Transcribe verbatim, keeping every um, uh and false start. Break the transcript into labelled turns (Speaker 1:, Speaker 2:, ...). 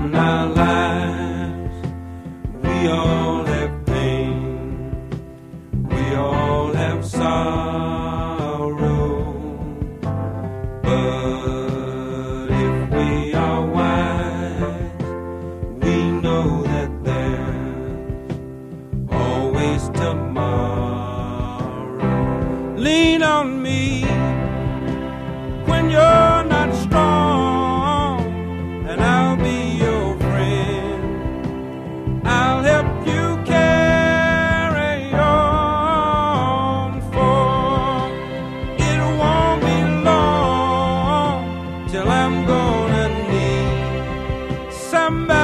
Speaker 1: In our lives, we all have pain, we all have sorrow, but if we are wise, we know that there's always tomorrow. Lean on me when you're not strong, and I'll be your friend. I'll help you carry on, for it won't be long till I'm gonna need somebody